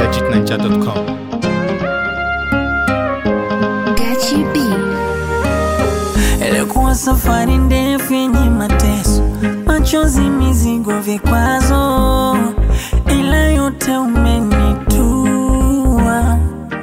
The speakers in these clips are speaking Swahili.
legitninja.com. Ilikuwa safari ndefu yenye mateso, machozi, mizigo, vikwazo, ila yote umenitua.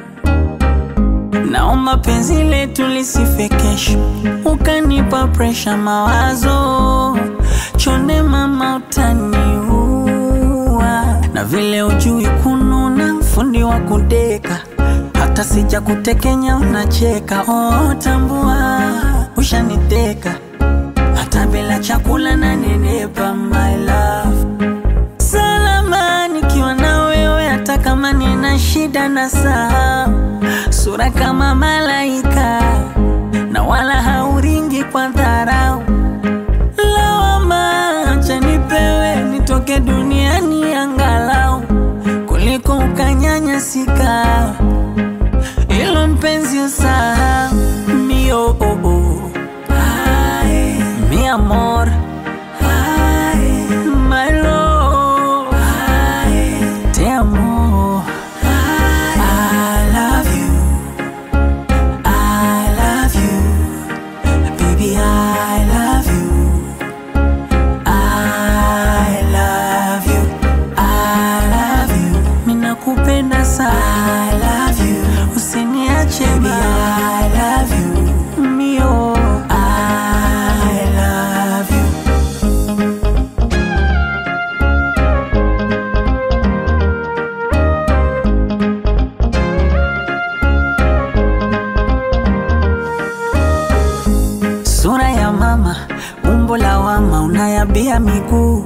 Naomba penzi letu lisife kesho, ukanipa pressure, mawazo, chonde mama utaniua. Na vile ujui kununa, fundi wa kudeka, hata sija kutekenya unacheka. Oh, tambua ushaniteka, hata bila chakula na nenepa my love. Salama nikiwa na wewe, hata kama nina shida na saa. Sura kama malaika, na wala hauringi kwa dharau. Lawama acha nipewe, nitoke duniani angalau, kuliko ukanyanyasika. Ilo mpenzi usahau, mio mi amor, my love, te amo. I love you, I love you, baby, I love you, I love you, I love you. Mina kupenda sana, I love you, usiniache baby, I love you, mio, I love you. Sura ya mama, umbo la wama, unayabia miguu,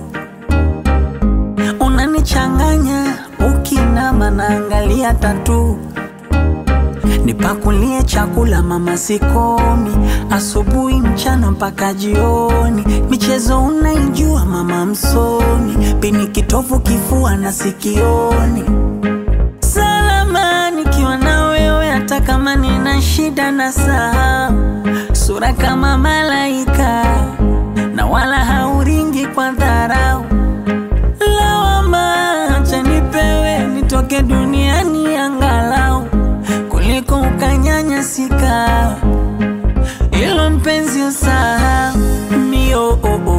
unanichanganya ukinama, naangalia tatu. Nipakulie chakula mama sikomi, asubuhi mchana mpaka jioni. Michezo unaijua mama msomi, pini kitovu kifua na sikioni. Salama nikiwa na wewe, hata kama nina shida na saa. Sura kama malaika, na wala hauringi kwa dharau. Lawama acha nipewe, nitoke duniani angalau, kuliko ukanyanyasika. Ilo mpenzi usahau, mio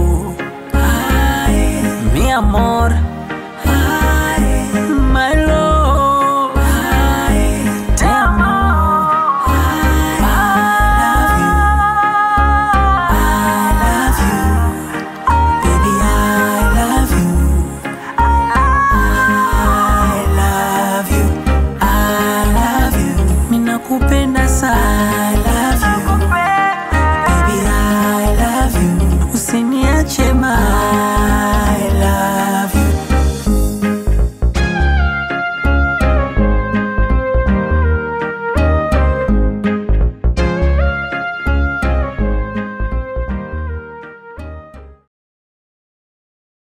mi amor, my love, te amo. I love you, baby, I love you, I love you, I love you. Mina kupenda sana, I love you, baby, I love you, usiniache ma.